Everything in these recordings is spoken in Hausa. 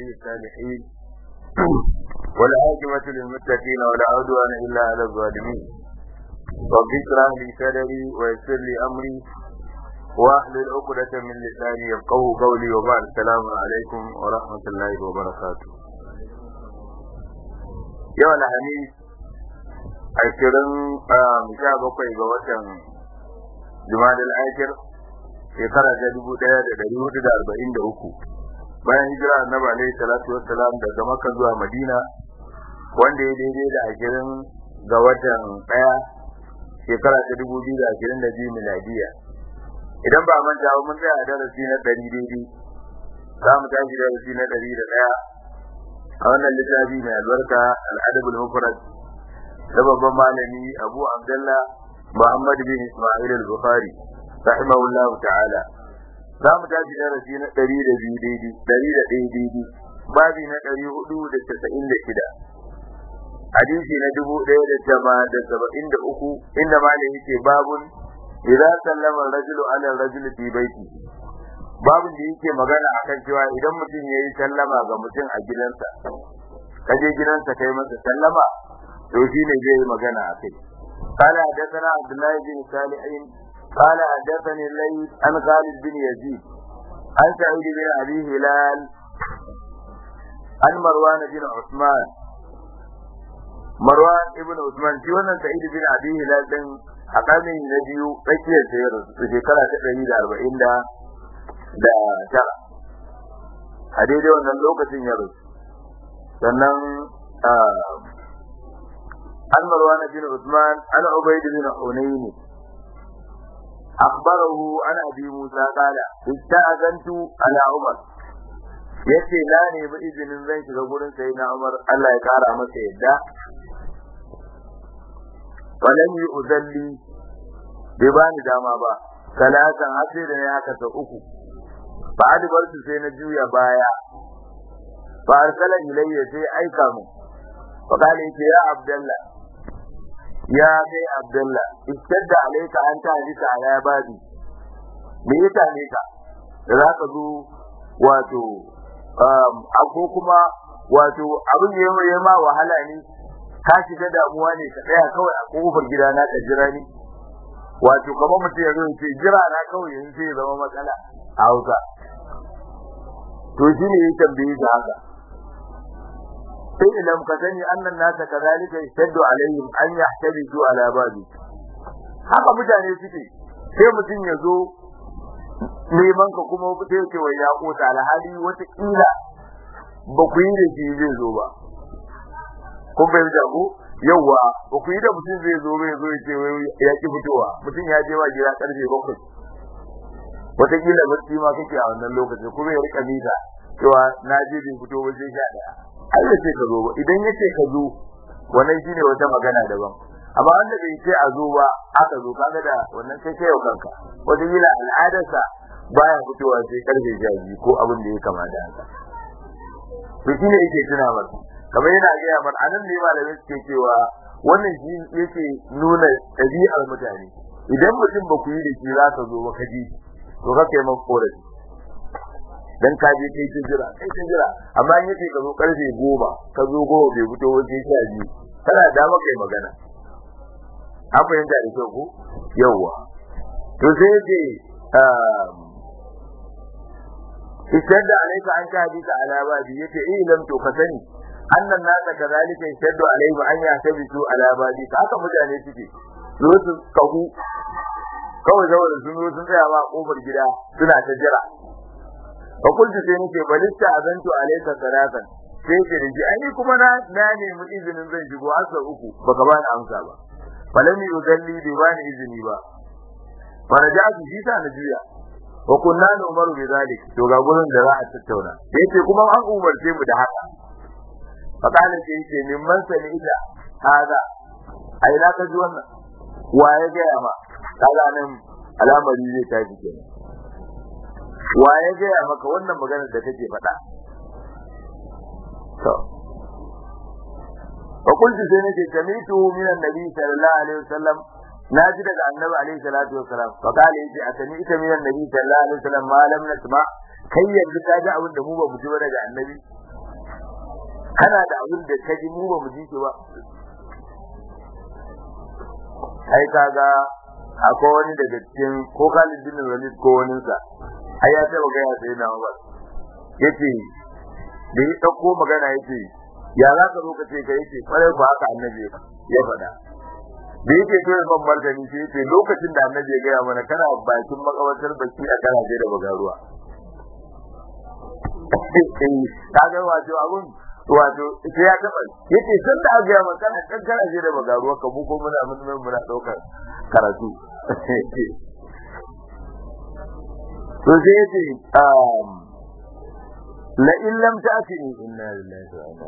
ولي الصالحين والعاقبة للمتقين ولا عدوان إلا على الظالمين. رب اشرح لي صدري ويسر لي أمري واحلل عقدة من لساني يفقهوا قولي وبعد السلام عليكم ورحمة الله وبركاته. يوم الخميس 17 ga watan Jumadal Akhir shekara ta 1443 bayan hijira Annabi alaihi salatu wassalam daga Makka zuwa Madina, wanda ya daidai da 20 ga watan 1 shekara ta 2022 miladiya. Idan ba manta ba mun tsaya a darasi na 100 daidai, za mu tashi darasi na 101 a wannan littafi mai albarka al-Adab al-Mufrad da babban malami Abu Abdullah Muhammad bin Isma'il al-Bukhari rahimahullahu ta'ala. Za mu tashi darasi na 102 daidai, babi na 496, hadisi na 1173, inda malami yake babun idza sallama ar-rajulu ala ar-rajuli fi baiti. Babun da yake magana akan cewa idan mutum yayi sallama ga mutum a gidansa, kaje gidansa kai masa sallama, to shine zai yi magana akai. قال حدثنا عبد الله بن صالح قال حدثني الليث عن خالد بن يزيد عن سعيد بن ابي هلال عن مروان بن عثمان ابن عثمان shi wannan Sa'id bin Abi Hilal din a karni na biyu tsakiyar sayar su shekara ta 149 a daidai wannan lokacin ya rasu. Sannan عن مروان بن عثمان عن عبيد بن حنين أخبره عن أبي موسى قال استأذنت على عمر، yace na nemi izinin zan shiga gurin sayyidina Umar Allah ya kara masa yadda, walam yu'zalli bai bani dama ba, salatan sai da ne haka sau uku, fa adbartu sai na juya baya, fa arsala ilayya sai aika mu, fa kale ya Abdullah, ya kai Abdullah, istadda alayka an ta'alika ala babi, me yasa ne ka da zaka zo wato ko kuma wato abin yayi ma wahala ne, ka shiga damuwa ne ka tsaya kawai a kofar gida na ka jira ni, wato kamar mutum ya zo ce jira na kawai yanzu sai ya zama matsala a Hausa. To shine ya tambaye shi haka, sai idan ka sani annan nasa kazalika yashaddu alaihim an yahtabisu ala babi, haka mutane suke, sai mutum ya zo neman ka kuma sai ce wai ya kota, alhali wata kila ba ku yi da shi zai zo ba, kun bai da ku yawa ba ku yi da mutum zai zo ya ce wai ya ki fitowa, mutum ya je wa gida karfe 7, wata kila bacci ma kake a wannan lokacin kuma ya rika mita cewa na je bai fito ba sai 11. Allah ce ka zo ba, idan yace ka zo wannan shine wata magana daban, amma wanda bai ce a zo ba aka zo, kaga da wannan sai kai kanka, wata yila al'adarsa baya fitowa sai karfe 12 ko abin da ya kama da haka. To shine yake tuna masa, kamar yana ga man anan ne malamin suke cewa wannan shi yake nuna ɗabi'ar mutane, idan mutum ba ku yi da shi za ka zo ba ka ji, to kake man korafi dan ka je kai jira amma in yace ka zo karfe 10 ka zo gobe bai fito waje 12 kana da maka kai magana, an fahimta da kyau ko yawa. to sai yace istadda alayka an hadisa ala babi, yace lam to ka sani annan nasa kazalika istaddu alayhi an yahtabisu ala babi, haka mutane suke zo su kahu kawai zawarin sun tsaya ba kofar gida suna ta jira. fa kullu sai nake balista azantu alayka salatan, sai ke riji ai kuma na nemi izinin zan shigo asa uku baka bani amsa ba, falami udalli bi bani izini ba, farajatu shi ta na juya, wa kunna umaru bi zalik, to ga gurin da za a tattauna, yace kuma an umarce mu da haka. fa kana sai yace min man sani ida hada, ai na ka ji wannan wa ya ga ma, kaga nan alamari zai tafi kenan, wa ya gaya maka wannan maganar da kake faɗa? To fa kuntu sai nake sami'tu min annabi sallallahu alaihi wasallam, naji daga annabi alaihi salatu wasallam, fa kale yace asani ita min annabi sallallahu alaihi wasallam ma lam nasma, kai yanzu ka ji abin da mu ba mu ji daga annabi. kana da abin da ka ji mu ba mu ji ba. Ai kaga akwai wani daga cikin ko Khalid bin Walid ko wani sa ai ya taba ga ya sai na Umar yace da ya dauko magana yace ya za ka zo ka ce ka yace kwarai ba haka annabi ya faɗa da yake so ya ban martani sai yace lokacin da annabi ya gaya mana kana bakin makabartar baki a kana je da bagaruwa kaga wato abun wato sai ya taba yace san da ga mana kana kankara je da bagaruwa ka buko muna daukar karatu to sai yace la in lam ta'tini inna lillahi wa inna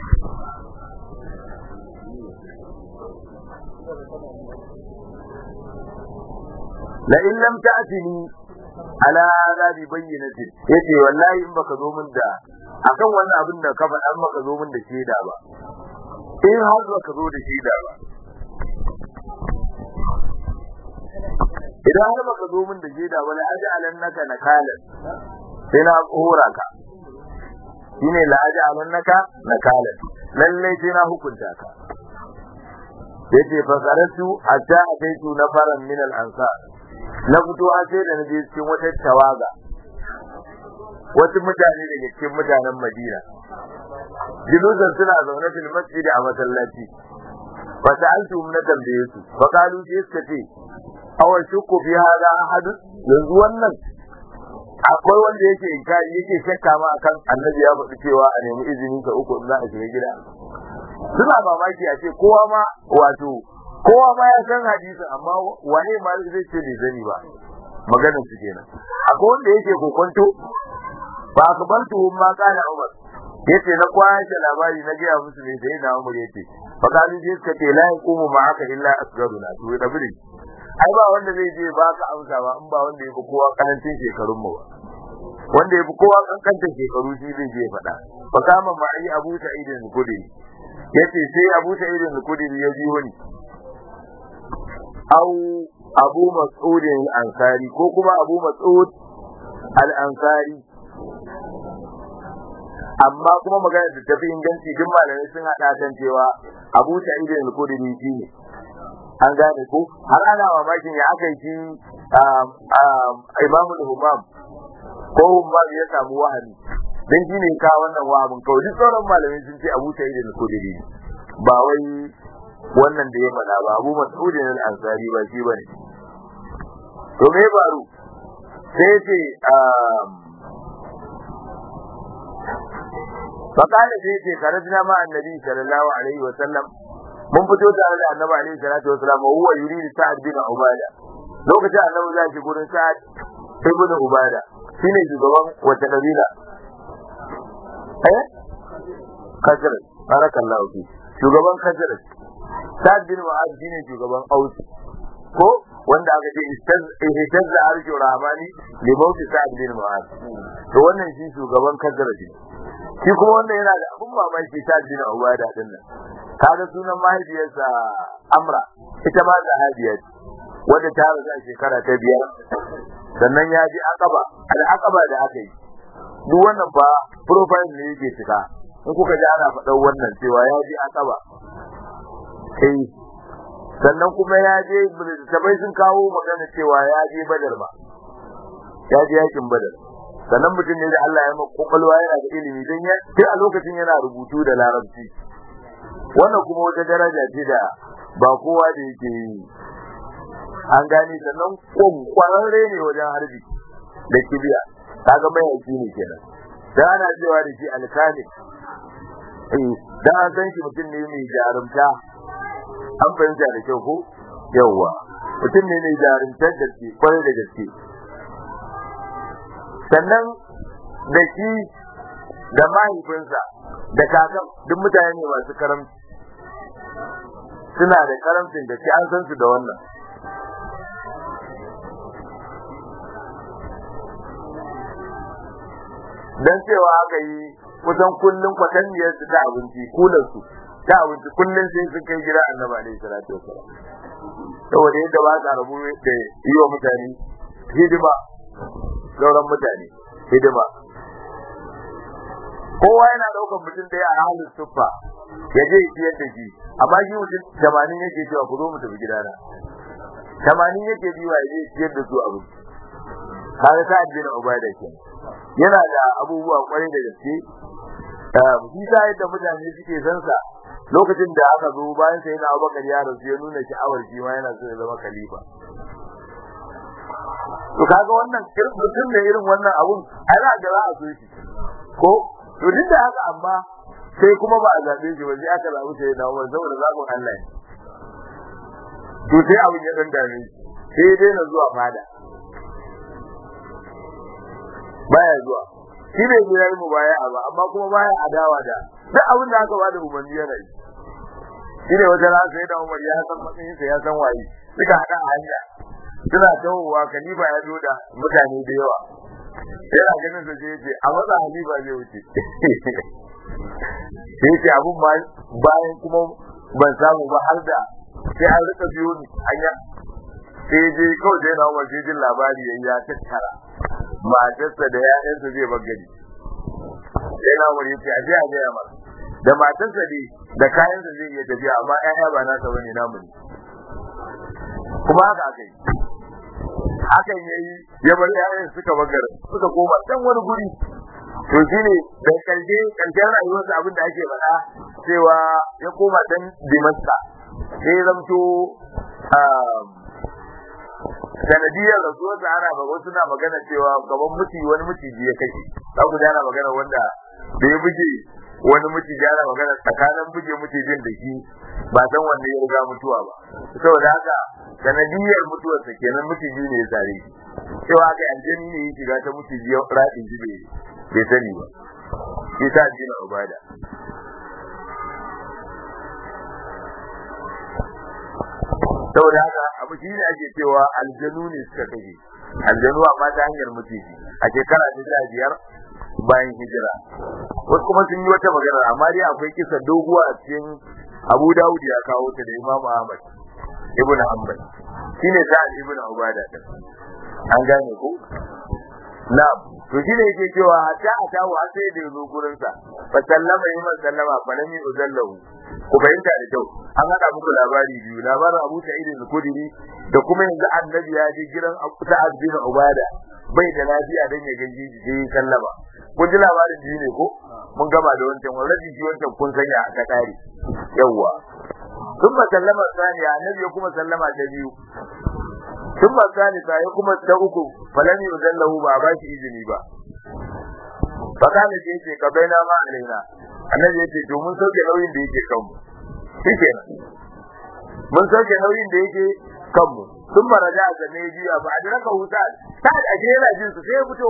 la in lam ta'tini ala hada bi bayyinatin yace wallahi in baka zo min da akan wannan abin da ka faɗa maka zo min da shaida ba in har baka zo da shaida ba idan har baka zo min da shaida ba la aj'alannaka nakalan sai na hora ka shine la aj'alannaka nakalan lalle sai na hukunta ka yace fa qaratu hatta ataitu nafaran min al-ansar na fito a sai da naje cikin wata tawaga wasu mutane daga cikin mutanen Madina jinusan suna zaune fil masjid a masallaci fa sa'altu na tambaye su fa kalu sai suka ce awal shukku fi hada ahad yanzu wannan akwai wanda yake shakka ma akan annabi ya faɗi cewa a nemi izinin sa uku in za a shiga gida suna mamaki a ce kowa ma ya san hadisin amma wane ma zai ce bai sani ba maganar su kenan akwai wanda yake kokonto ba akbartu ma kana Umar yace na kwashe labari na ga musu ne sai na Umar yace fa kalu je suka ce la yaqumu ma'aka illa asgaruna to da biri ai ba wanda zai je baka amsa ba in ba wanda yake kowa karancin shekarun mu ba wanda yake kowa kankantar shekaru shi zai je faɗa fa kama ma'i Abu Sa'id al-Khudri yace sai Abu Sa'id al-Khudri ya ji wani au Abu Mas'ud al-Ansari ko kuma Abu Mas'ud al-Ansari amma kuma magana da tafi inganci duk malamai sun hada kan cewa Abu Sa'id al-Khudri shine an gane ko har ana mamakin ya aka yi Imam al-Humam ko Humam ya samu wahani dan shine ka wannan wahabin kawai duk sauran malamai sun ce Abu Sa'id al-Khudri ba wai wannan da ya faɗa ba Abu Mas'ud al-Ansari ba shi bane to me faru sai ce fakala sai ce karajna ma annabi sallallahu alaihi wa sallam mun fito tare da annabi alaihi salatu wa sallam huwa yuridu sa'ad bin ubada lokacin annabi zai shi gurin sa'ad ibn ubada shine shugaban wata kabila Khazraj barakallahu fi shugaban Khazraj sa'ad bin mu'adh shine shugaban aus ko wanda aka ce istazza arju rahmani li mawt sa'ad bin mu'adh to wannan shi shugaban Khazraj shi kuma wanda yana da abun mamaki sa'ad bin ubada din nan kaga sunan mahaifiyarsa Amra ita ma sahabiya ce wanda ta rasu a shekara ta 5 sannan ya ji Aqaba da aka yi duk wannan fa profile ne yake cika in kuka ji ana faɗan wannan cewa ya ji Aqaba sannan kuma ya je sabai sun kawo magana cewa ya je Badar ba ya je yakin Badar sannan mutum ne da Allah ya maka kokalwa yana da ilimi dan ya sai a lokacin yana rubutu da larabci wannan kuma wata daraja ce da ba kowa da yake yi an gane sannan kwararre ne wajen harbi da kibiya kaga mai yaki ne kenan dan ana cewa da shi alkali dan an san shi mutum ne mai jarumta an fahimta da kyau ko yawa mutum ne mai jarumtar da ke kwarai da gaske sannan da shi da mahaifinsa da kakan duk mutane ne masu karamci suna da karamcin da ke an san su da wannan dan cewa aka yi kusan kullun kwatanniyar su ta abinci kulan su ta abinci kullun sai sun kai gida annabi alaihi salatu wasallam saboda yadda ba ka rabu da yi wa mutane hidima sauran mutane hidima kowa yana daukar mutum da ya a halin suffa ya je ya ciyar da shi amma shi mutum 80 yake cewa ku zo mu tafi gidana 80 yake biwa ya je ya ciyar da su abu kaga ta addinin ubada ke yana da abubuwa kwarai da gaske shi ta yadda mutane suke san sa lokacin da aka zo bayan sai na Abubakar ya rasu ya nuna sha'awar shi ma yana so ya zama khalifa to kaga wannan mutum da irin wannan abun ai za ga za a so shi ko to duk da haka amma sai kuma ba a zabe shi ba sai aka zabi sai na Umar saboda zabin Allah ne to sai abun ya dan dame sai dai na zuwa fada baya zuwa shi ne ya yi mubaya'a ba amma kuma baya adawa da duk abin da aka bada umarni yana yi shi ne wajen haka sai da Umar ya san matsayin sa ya san waye suka hada a hanya suna tawowa khalifa ya zo da mutane da yawa yana ganin sa sai yace a matsa khalifa zai wuce sai yace abun ma bayan kuma ban samu ba har da sai an rika biyo ni hanya sai je kawai sai na Umar jin labari yayi ya tattara matarsa da ƴaƴansa zai bagari sai na Umar yace aje a ga masa da matarsa da kayansa zai iya tafiya amma ƴaƴa ba na ta bane namu ne kuma haka akai hakan yayi ya bar ƴaƴan suka bagara suka koma can wani guri to shine da karshen rayuwarsa abin da ake faɗa cewa ya koma dan Dimashq sai zamto sanadiyar rasuwar da ana wasu na magana cewa gaban wani miciji ya kashe za ku ana magana wanda da ya buge wani miciji ana magana tsakanin buge micijin da shi ba san wanda ya riga mutuwa ba saboda haka sanadiyar mutuwarsa kenan miciji ne ya sare shi cewa kai aljani ne ya shiga ta miciji ya raɗin shi bai sani ba shi ta addinin ubada saboda haka abu shi ne ake cewa aljanu ne suka kashe aljanu amma ta hanyar miciji a shekara ta 15 bayan hijira wasu kuma sun yi wata magana amma dai akwai kisa doguwa a cikin Abu Dawud ya kawo ta da Imam Ahmad ibn Hanbal shine Sa'ad ibn Ubada din an gane ko na'am to shine yake cewa hatta atawu har sai da yazo gurin sa fa sallama iman sallama fa lam yuzallahu ku bayyana da kyau an hada muku labari biyu labarin Abu Sa'id al-Khudri da kuma yanzu annabi ya je gidan Sa'ad bin Ubada bai da lafiya dan ya gaji sai sallama kun ji labarin biyu ne ko mun gama da wancan wallahi ji wancan kun sanya aka kare yawa ثم سلم الثانية النبي يقوم سلم الجديد ثم الثالثة يقوم التوكو فلم يؤذن له باباش إذني با فقال جيسي قبينا ما علينا النبي يقول من سوك نوين ديكي كم شكرا من سوك نوين ديكي كم ثم رجع سنيجي فأدركه سعد أجينا جنس سيبتو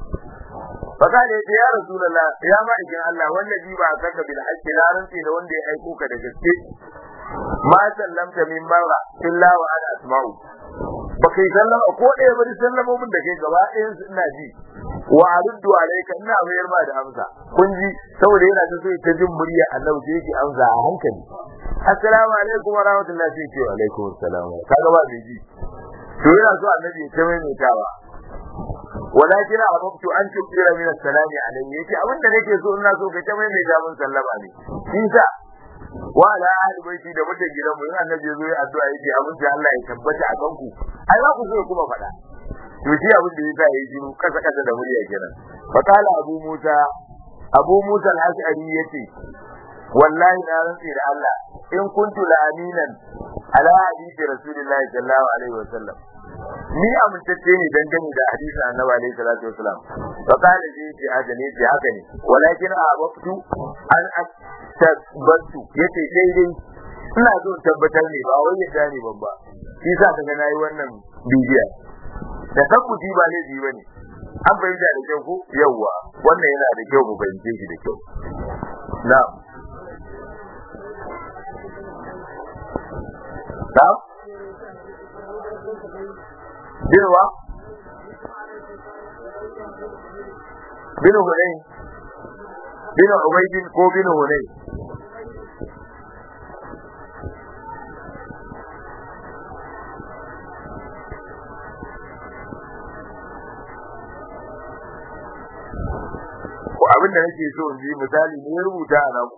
فقال يا رسول الله يا مالك الله والذي بعثك بالحق لا رنسي لون دي أيكوك دجسي ma sallamta min bara illa wa ana asma'u bakai sallama ko ɗaya bari sallamomin da kai gaba ɗayan su ina ji wa aruddu alayka ina mayar ma da amsa kun ji saboda yana ta so ta jin murya Allah sai yake amsa a hankali assalamu alaikum wa rahmatullahi sai ce wa alaikum assalam kaga ba bai ji to yana so annabi ya ta maimaitawa walakin ababtu an tukira min assalami alayhi yake abinda nake so ina so kai ta maimaita mun sallama ne kisa wa ala ahli baiti da mutan gidan mu annabi yazo ya addu'a yake abin da Allah ya tabbata a kanku ai za ku so kuma faɗa to shi abin da yasa yayi jiru kasa kasa da murya kenan fa qala abu musa al-ash'ari yace wallahi na rantsi da Allah in kuntu la aminan ala hadisi rasulillahi sallallahu alaihi wasallam ni amintacce ne dangane da hadisi annabi alaihi salatu wasallam fa qala ji ajali ji haka ne walakin abaftu an tabbatu yace sai dai ina so tabbatar ne ba wai yadda ne babba shi sa kaga nayi wannan bidiyo da tabbuci ba ne ji bane an bayyana da kyau ko yawa wannan yana da kyau mu bayyana shi da kyau na'am na'am Birwa Binu Hunayn Binu Ubaydin ko Binu Hunayn ko abin abinda nake so in ji misali ne rubuta a naku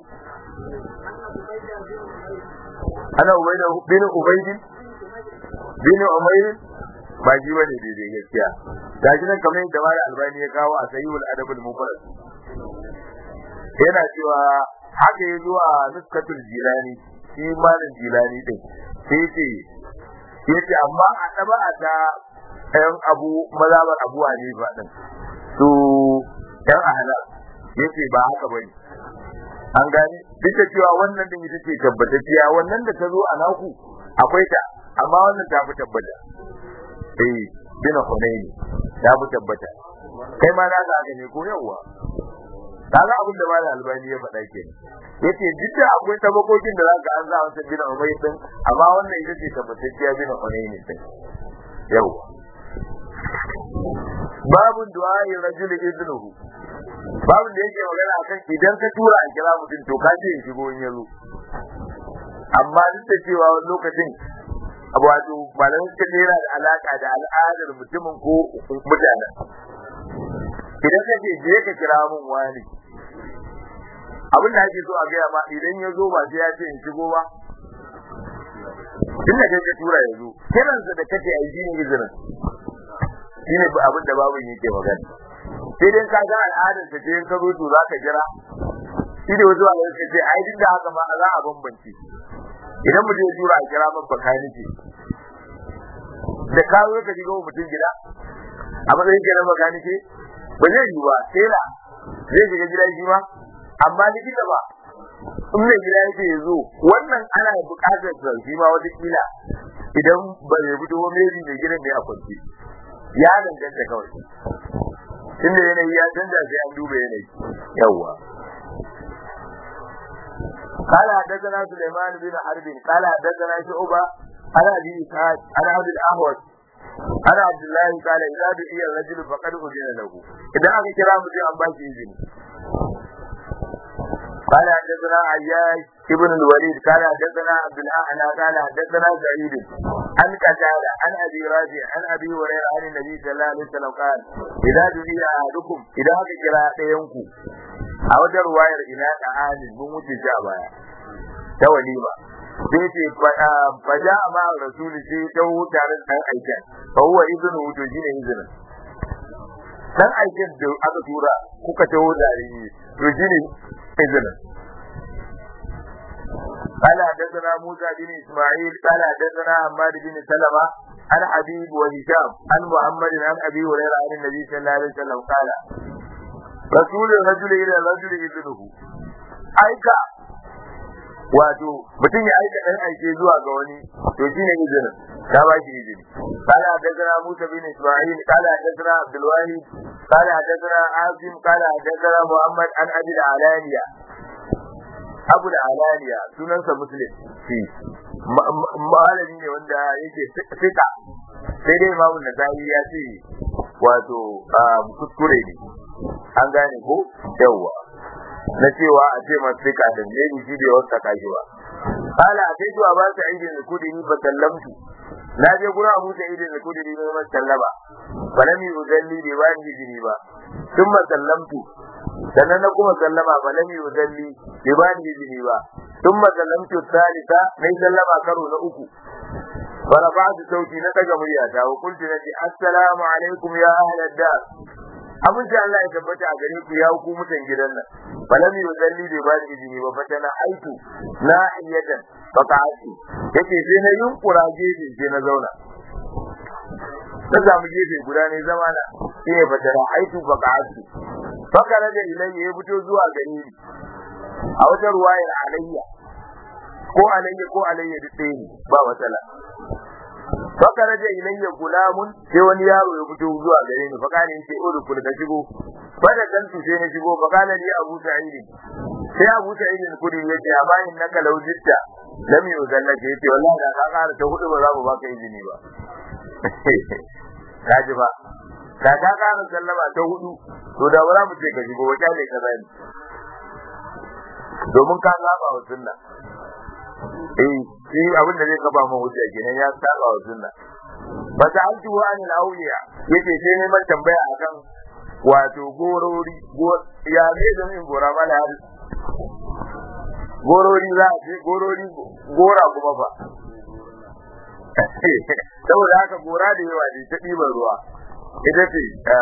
ana ubaida bin ubaidin bin umayr ba ji bane daidai gaskiya gashi nan kamar yadda Malam Albani ya kawo a Sahihul Adabul Mufrad yana cewa haka ya zuwa nuskatul Jilani shi Malam Jilani din sai yace amma a taba'a ta ɗayan abu mazhabar Abu Hanifa din to ɗan ahlal yace ba haka bane an gane duk da cewa wannan din ita ce tabbatacciya wannan da ta zo a naku akwai ta amma wannan ta fi tabbata bin Hunaini ta fi tabbata kai ma na ga ne ko yawa kaga abin da Malam Albani ya faɗa kenan yace duk da akwai tabakokin da zaka an za wata bin Umayr din amma wannan ita ce tabbatacciya bin Hunaini din yawa babu du'a rajul idnuhu babu da yake magana akan idan ka tura a kira mutum to ka ce shigo in yazo amma duk da cewa wani lokacin wato malamin suka yana da alaka da al'adar mutumin ko mutanen idan ka ce je ka kira mun wani abin da ake so a gaya ma idan ya zo ba sai ya ce in shigo ba tun da kai ka tura ya zo kiransa da kake aiki ne izinin shine abin da babu yake magana sai dai ka ga al'adar ta ce in ka zo to za ka jira shi da wasu wanda suka ce ai duk da haka ma za a bambance idan mutum ya tura a kira man bakani ce da ka zo ka shiga mutum gida a matsayin kenan bakani ce ba zai yi ba sai da zai shiga gida shi ma amma likita ba in mai gida yake ya zo wannan ana buƙatar sa shi ma wata kila idan ba zai fito ba mai gidan ne a kwanci ya danganta kawai tunda yanayi ya canza sai an duba yanayi yawwa قال حدثنا سليمان بن حرب قال حدثنا شعبة عن أبي إسحاق عن عبد الأهوج عن عبد الله قال إذا دعي الرجل فقد أذن له إذا أخي كرام في أنباش إذن قال حدثنا عياش ابن الوليد قال حدثنا عبد الأعلى قال حدثنا سعيد عن قتادة عن أبي رافع عن أبي هريرة عن النبي صلى الله عليه وسلم قال إذا دعي أحدكم إذا أخي كرام a wajen ruwayar ina da halin mun wuce shi a baya ta walima sai ce faja ma rasuli sai ta huta ran dan aikin fa huwa izinu to shine izinin dan aikin da aka tura kuka taho da rini to shine izinin قال حدثنا موسى بن اسماعيل قال حدثنا حماد بن سلمة عن حبيب وهشام عن محمد عن ابي هريره عن النبي صلى الله عليه وسلم قال رسول الرجل الى الرجل ابنه aika wato mutum ya aika dan aike zuwa ga wani to shine izinin ka ba shi izini qala hadathana Musa bin Isma'il qala hadathana Abdul Wahid qala hadathana Azim qala hadathana Muhammad an Abi al-Alaniya Abu al-Alaniya sunansa Muslim shi malami ne wanda yake fika sai dai Imam Nasa'i ya ce wato kuskure ne an gane ko yawa na cewa a ce masu fika da ne shi bai wata kashi ba kala a sai zuwa ba ta aidin da kudiri ba sallamtu na je gurin Abu Sa'id da kudiri ne mai sallama ba na mi uzalli bai ba ni jini ba sun ma sallamtu sannan na kuma sallama ba na mi uzalli bai ba ni jini ba sun ma sallamtu salisa na sallama karo na uku فرفعت صوتي نتج مرياتا وقلت لك السلام عليكم يا أهل الدار abin da Allah ya tabbata a gare ku ya ku mutan gidan nan balami yuzalli bai ba da izini ba fatana aitu na iyatan fata'ati yake sai na yunkura gefe sai na zauna ta samu gefe guda ne zama na sai fatana aitu fata'ati fakara da ilayya ya fito zuwa gare ni a wata ruwayar alayya duk ɗaya ne ba matsala fakara da ilayya gulamun sai wani yaro ya fito zuwa gare ni fakane yake udkhul ka shigo bada kantu sai na shigo fakana ni Abu Sa'id sai Abu Sa'id kudi yace amma innaka law jitta lam yuzallaka yace wallahi da ka ƙara ta hudu ba za mu baka izini ba kaji ba ka ƙara sallama ta hudu to da wala mu ce ka shigo wata ne ka zani domin ka saba wa sunna shi abin da zai kaba mu hujja kenan ya saba wa sunna ba ta alju wa anil awliya yace sai neman tambaya akan wato gorori ya ne da min gora mala gorori za a ce gorori gora kuma ba saboda haka gora da yawa ne ta ɗiban ruwa ita ce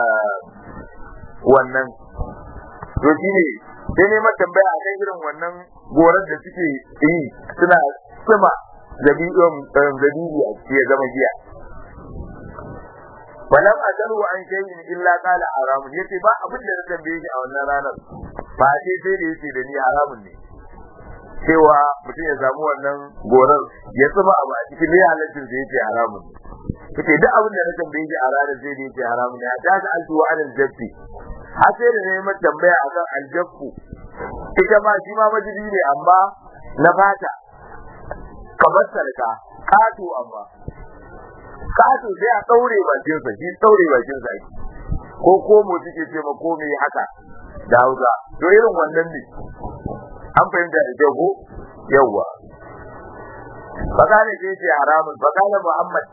wannan to shi ne sai ne mata tambaya a kan irin wannan gorar da suke yi suna tsima zabibi a ciki ya zama giya walam adaru an shay'in illa qala haramun yace ba abin da na tambaye shi a wannan ranar ba sai da yace da ni haramun ne cewa mutum ya samu wannan gorar ya tsima abu a cikin ne halaccin da yace haramun yace duk abin da na tambaye shi a ranar sai da yace haramun ne ta ga altu wa alal jabbi har sai da ne mata tambaya akan aljabbu ita ma shi ma majidi ne amma na fata kamar sarka kato amma kato sai a daure bakin sa shi daure bakin sa ko mu suke ce ma ko me haka da Hausa to irin wannan ne an fahimta da kyau ko yawa bakane ce haramun bakane Muhammad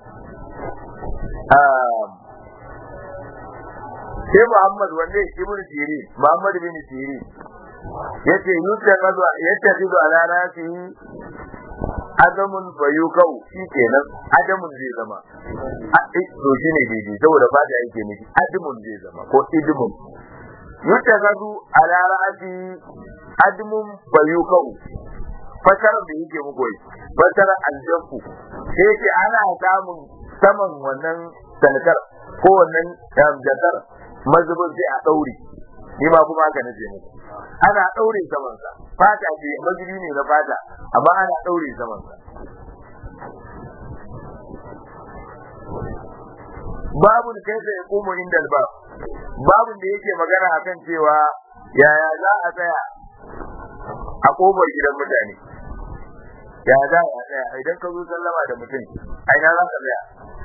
sai Muhammad wanne ibn Sirin Muhammad bin Sirin yace yattakhidhu ala nasi adamun fayukau shikenan adamun zai zama to shine daidai saboda ba da yake miki adamun zai zama ko idmun yattakhidhu ala nasi adamun fayukau fasar da yake muku fasar aljafu sai ce ana samun saman wannan talkar ko wannan jakar mazubin sai a daure ni ma kuma haka nace muku ana daure saman sa fata ce mazubi ne na fata amma ana daure saman sa babun kaifa yaqumu inda albab babun da yake magana akan cewa yaya za a tsaya a kofar gidan mutane ya za a tsaya idan ka zo sallama da mutum a ina za ka tsaya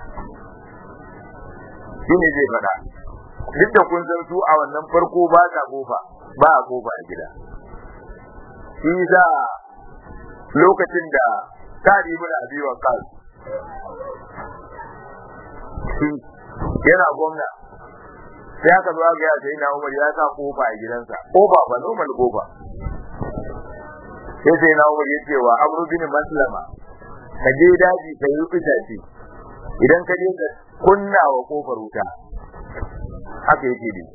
shi ne zai faɗa duk da kun san su a wannan farko ba a kofa a gida shi za lokacin da Sa'd ibn Abi Waqqas yana gwamna sai aka zo ga ya sai na Umar ya sa kofa a gidansa kofa ba normal kofa sai na Umar ya ce wa Amr bin Maslama ka je daji ka yi itace idan ka je ka kunna wa kofar wuta haka yake dai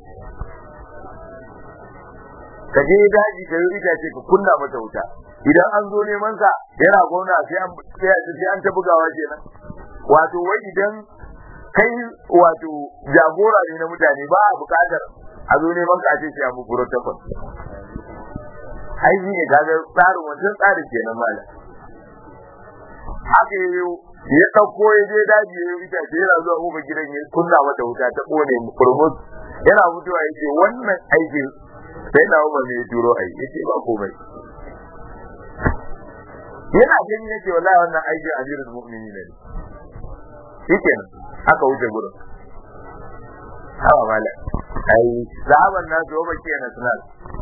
ka je daji ka yi itace ka kunna mata wuta idan an zo neman sa yana gona sai an ta bugawa kenan wato wai idan kai wato jagora ne na mutane ba a bukatar a zo neman ka ce sai abu protocol ai shi ne kaga tsarin wancan tsarin kenan malam haka ya ɗauko ya je daji ya yi itace yana zuwa uba gidan ya kunna mata wuta ta kone kurmus yana mutuwa ya ce wannan aikin sai na umar ne ya turo ai ya ce ba komai yana gani ya ce wallahi wannan aikin amirul mu'minin ne shi kenan aka wuce gurin hawa malam ai sahaban nasu ba kenan suna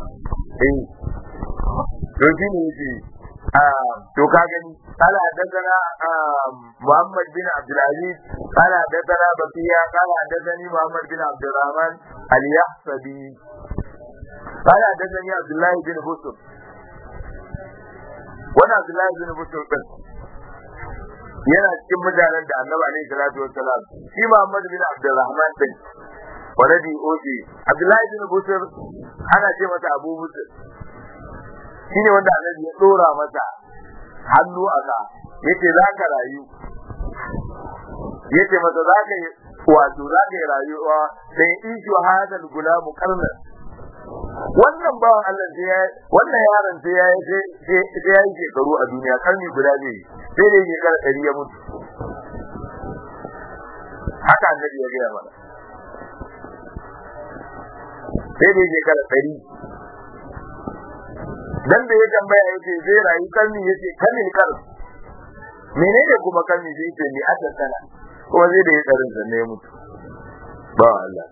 to shi ne yake to ka gani قال حدثنا محمد بن عبد العزيز قال حدثنا بقية قال حدثني محمد بن عبد الرحمن اليحصبي قال حدثني عبد الله بن بسر وانا عبد الله بن بسر yana cikin mutanen da Annabi alaihi salatu wassalam shi Muhammad bin Abdurrahman din waladi oji Abdullahi bin Busr ana ce masa Abu Busr shine wanda Annabi ya dora masa hannu a ka yace zaka rayu yace masa zaka yi wato zaka yi rayuwa sai ishu hadal gulamu karna wannan bawan Allah sai wannan yaron sai ya yi shekaru a duniya karni guda ne sai da yake kar 100 ya mutu haka Annabi ya gaya mana sai da yake kar 100 dan da ya tambaya yace zai rayu karni yace karni kar menene kuma karni sai yace ni aka sana kuma zai da ya tsarin sa ne ya mutu ba Allah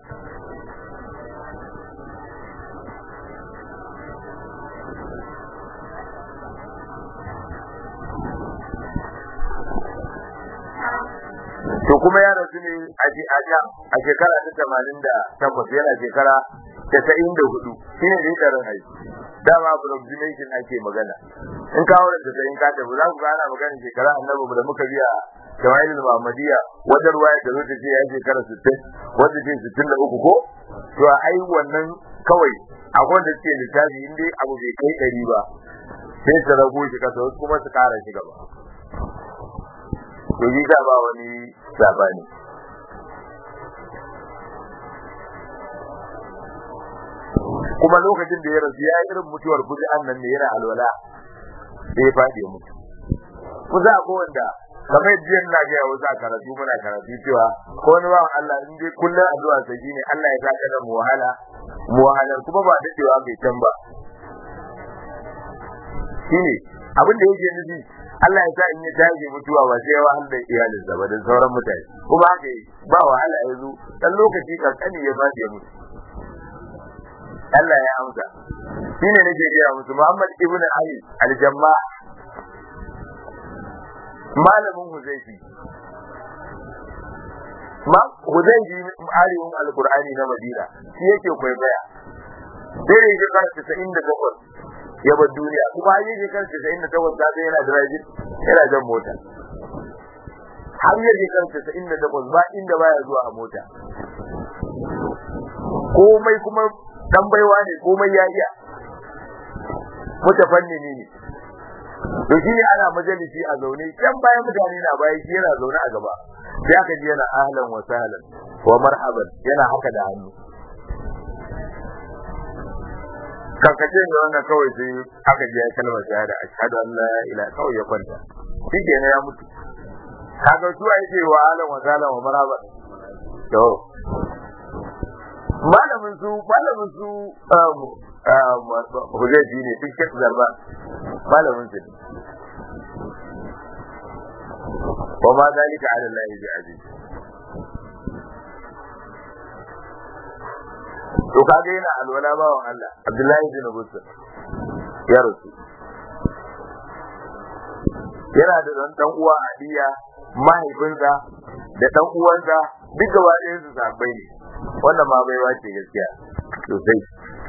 to kuma ya rasu ne a shekara ta 88 yana shekara shine dai tsarin ai dama approximation ake magana in ka aure da in ka tafi za ku ga ana magana shekara annabi da muka biya Shawailul Muhammadiyya wajen ruwaya da zai ce ya shekara 60 wanda ce 63 ko to ai wannan kawai akwai da ke littafi inda abu bai kai 100 ba sai su rago shi kasa wasu kuma su kara shi gaba to yi ga ba wani sabani kuma lokacin da ya rasu ya irin mutuwar kudi annan ne yana alwala sai ya fadi mutu kuza ko wanda kamar jiyan na ga wasu a karatu muna karatu cewa ko wani ba Allah in dai kullun addu'a sai shine Allah ya saka da mu wahalar kuma ba da cewa bai tamba shine abin da yake nufi Allah ya sa in ya tashi mutuwa ba sai ya wahal da iyalin sa ba da sauran mutane kuma haka ba wahala yanzu dan lokaci kankani ya fadi mutu Allah ya amsa shine nake gaya musu Muhammad ibn Ali al-Jamma malamin Huzaifi alimin al-Qur'ani na Madina shi yake kwaikwaya sai ne shekara 98 ya bar duniya kuma har shekara 98 ta ga yana driving yana jan mota har shekara 98 ba inda baya zuwa a mota komai kuma dan baiwa ne komai ya iya mutafannini ne to shine ana majalisi a zaune can bayan mutane na bayan shi yana zaune a gaba sai aka ji yana ahlan wa sahlan wa marhaban yana haka da hannu kankace ne wannan kawai sai aka ji ya kalmar shahada ashhadu an la ilaha kawai ya kwanta shi ne ya mutu kaga su ai ce wa ahlan wa sahlan wa marhaban to malamin su Hujjaji ne duk ke zarba malamin su ne wa ma zalika ala Allah bi aziz to kage yana alwala bawan Allah Abdullahi bin Busr ya rasu yana da dan uwa Adiya mahaifinsa da dan uwansa duk gaba ɗayan su sabai ne wannan ma bai wace gaskiya sosai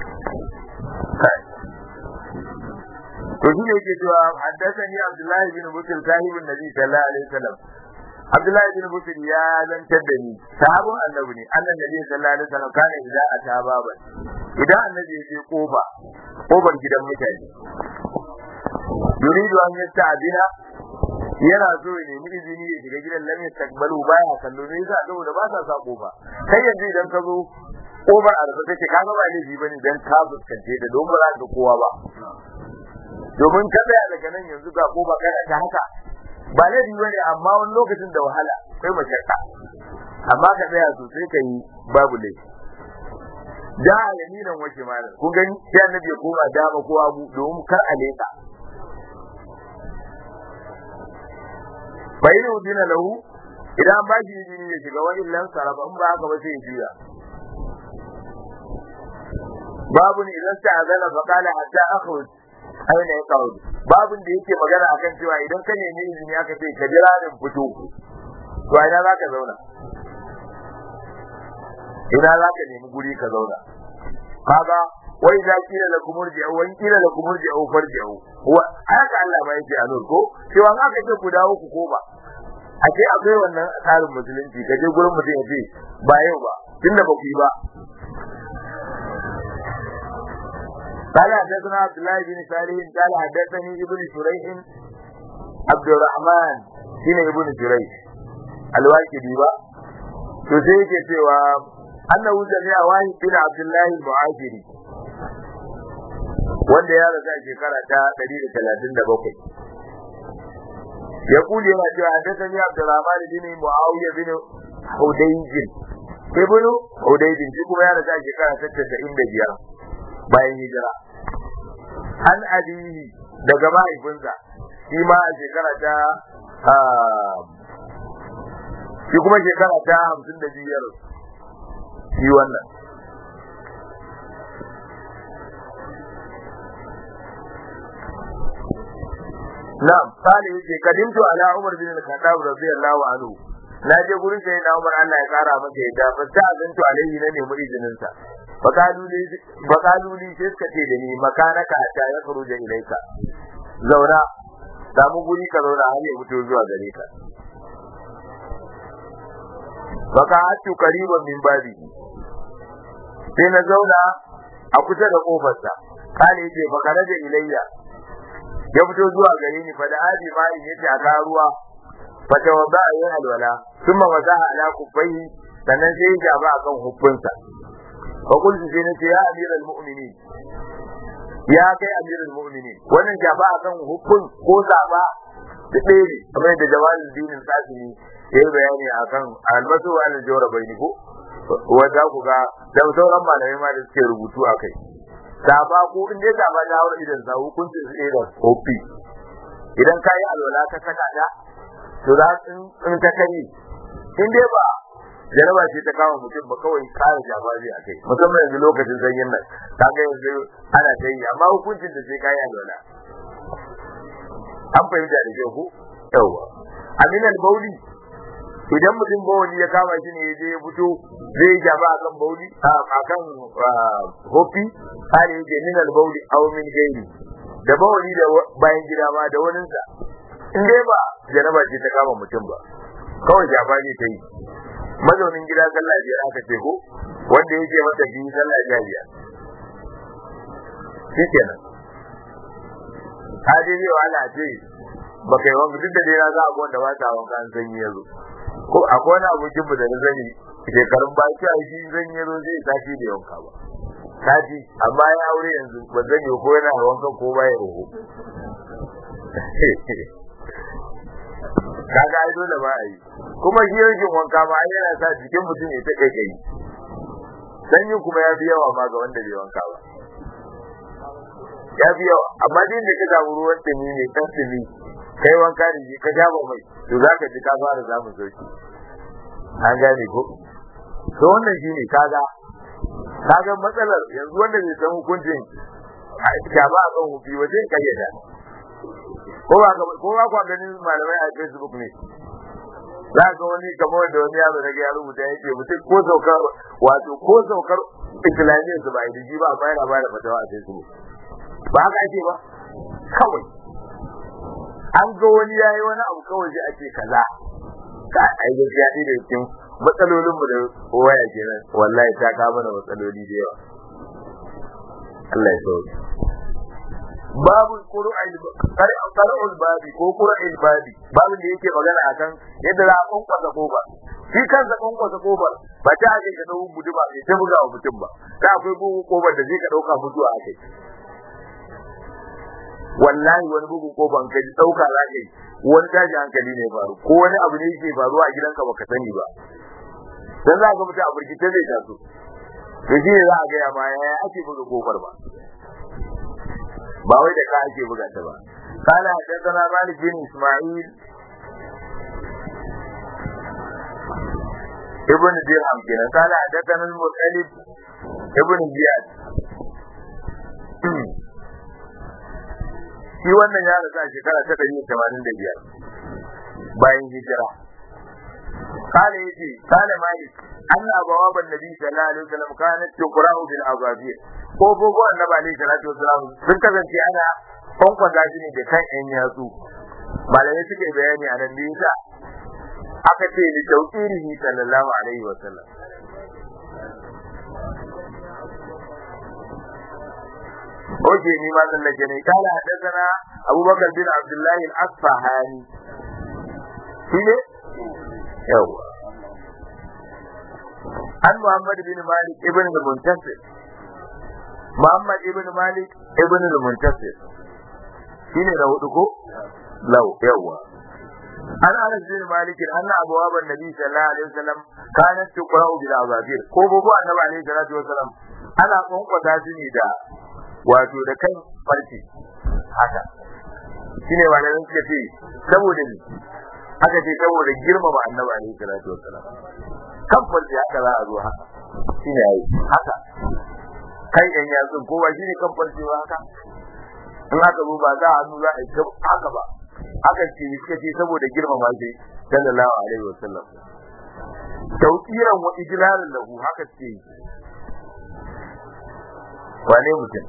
to shi ne yake cewa haddathani Abdullah bin Busr sahibin Nabi sallallahu alaihi wasallam Abdullah bin Busr ya zantar da ni sahabin annabi ne annabi sallallahu alaihi wasallam kana idan ata baban idan annabi ya je kofar gidan mutane yuridu an yasta'dina yana so ya nemi izini ya shiga gidan lam yastakbalu baya kallo ne yasa saboda ba sa sa kofa kai yanzu idan ka zo kofar arfa take kaga ba laifi bane dan ka fuskance da don ba za ka kowa ba domin ka tsaya daga nan yanzu ga kofa kana ta haka ba laifi bane amma wani lokacin da wahala kai mashakka amma ka tsaya sosai ka yi babu laifi da yaminan wace malam kun gani sai annabi ya koma dama ko abu domin kar a leka bayin udina lahu idan ba shi izini ya shiga wani lan saraba in ba haka ba sai ya juya babun idan ta azana fa qala hatta akhruj aina yaqud babun da yake magana akan cewa idan ka nemi izini aka ce ka jira din fito to ina zaka zauna ina zaka nemi guri ka zauna kaga wai za kila lakum murji'u wa kila lakum murji'u farji'u wa haka Allah ba yake a nur ko cewa haka ce ku dawo ku koma a ce akwai wannan tsarin musulunci kaje gurin mutum ya ce ba yau ba tunda ba ku yi ba قال حدثنا عبد الله بن صالح قال حدثني ابن شريح عبد الرحمن بن ابن شريح الواقدي با to sai yake cewa annahu jami'a wahid bin Abdullah al-Mu'afiri wanda ya rasu a shekara ta 137 ya kuli yana cewa haddathani Abdurrahman bin Muawiya bin Hudayj ibn Hudayj shi kuma ya rasu a shekara ta 95 bayan hijira an abihi daga mahaifinsa shi ma a shekara ta shi kuma shekara ta 55 shi wannan na'am sai yake kadimtu ala Umar bin al-Khattab radiyallahu anhu na je gurin sai na Umar Allah ya kara masa yadda fa ta azantu alaihi na nemi izinin sa bakaluli sai suka ce da ni makanaka ta ya kharuja ilaika zauna samu guri ka zauna har ya fito zuwa gare ka baka hatu qariban min babi sai na zauna a kusa da kofarsa kale yace baka raja ilayya ya fito zuwa gare ni fa da abi ma in yace aka ruwa fa tawadda ayi alwala thumma wasaha ala kuffai sannan sai ya ba akan hukunsa fa kullu sai nace ya amiral mu'minin ya kai amirul mu'minin wannan shafa akan hukun ko zaba da ɗaya ne kamar da jawalin dinin tsasini ya yi bayani akan almasu wa aljawar bai ko wanda ku ga da sauran malamai ma da suke rubutu a kai zaba ko in dai zaba ya haura idan sa hukuncin su da kofi idan ka yi alwala ka saka ta to za in ka kari in dai ba jaraba ce ta kama mutum ba kawai kare jabari a kai musamman yanzu lokacin sanyin nan kaga yanzu ana ta yi amma hukuncin da sai kayi alwala an fahimta da kyau ko yawa aminal bauli idan mutum bauli ya kama shi ne ya fito zai jaba akan bauli akan hofi kare yake minal bauli aw min gairi da bauli da bayan gida ma da waninsa in dai ba jaraba ce ta kama mutum ba kawai jabari ta yi mazaunin gida sallah biyar aka ce ko wanda yake masa biyu sallah biyar shi kenan hadi zai wala ce ba kai wani duk da dai na za a wanda ba ta wanka an sanyi ya zo ko akwai wani abokin mu da na sani shekarun ba ki a shi sanyi ya zo zai tashi da yanka ba tashi amma ya aure yanzu ba zan yi ko yana wanka ko ba ya roho kaga ai dole ba a yi kuma shi yankin wanka ma ai yana sa jikin mutum ya ta kai sanyi kuma ya fi yawa ma ga wanda bai wanka ba ya fi yawa amma din da ka samu ruwan tumi ne kan tumi kai wanka da shi ka jaba mai to za ka ji ka fara samun sauki an gane ko to wannan shi ne kaga matsalar yanzu wanda bai san hukuncin ta ba a kan hufi wajen kayyada ko ba kwa ganin malamai a Facebook ne za ga wani kamar da wani yaro daga ya rubuta yake mutum ko saukar islamiyya su ba yi ba amma yana ba da fatawa a Facebook ba haka ake ba kawai an ga wani yayi wani abu kawai sai ake kaza ka ai gaskiya ne da cikin matsalolin mu da waya kenan wallahi ta ka mana matsaloli da yawa Allah ya sauke babu qur'ul babi ko qur'ul babi babu da yake magana akan yadda za a kunkwasa koba shi kansa kunkwasa kobar ba ta ake ka dau guduma sai ta buga wa mutum ba da akwai bugu kobar da zai ka dauka mutuwa akai wallahi wani bugu koban ka ji dauka za ka yi wani tashi hankali ne faru ko wani abu ne yake faruwa a gidanka baka sani ba dan za ka mutu a burkice zai taso to shi ne za a ga ya ma yaya ake buga kobar ba wai da ka ake buga ta ba kana hadathana Malik bin Isma'il ibn Dirham kenan kana hadathana al-Muttalib ibn Ziyad shi wannan ya rasa shekara ta 185 bayan hijira kana yace kana Malik anna bawaban nabi sallallahu alaihi wasallam kanat tuqra'u bil azabir ko gogo annabi alaihi salatu wasallam sun kasance ana kwankwasa shi ne da kan yan yatsu malamai suke bayani a nan da aka ce li tawqirihi sallallahu alaihi wasallam oke ni ma zan lake ne kala hadathana Abubakar bin Abdullah al-Asfahani shine yawa an Muhammad bin Malik ibn al-Muntasir Muhammad ibn Malik ibn al-Muntasir shine da hudu ko law yawa an Anas bin Malik anna abwaban nabi sallallahu alaihi wasallam kanat tuqra'u bil azabir ko gogo annabi alaihi salatu wasallam ana kwankwasa shi ne da wato da kan farki haka shine wannan suka ce saboda ni aka ce saboda girmama annabi alaihi salatu wasallam kan farki haka za a zo haka shine yayi haka kai dan yanzu kowa shine kan farki haka in aka zo ba za a hannu za a yi haka ba aka ce suka ce saboda girmama shi sallallahu alaihi wasallam tawqiran wa ijlalan lahu haka ce wane mutum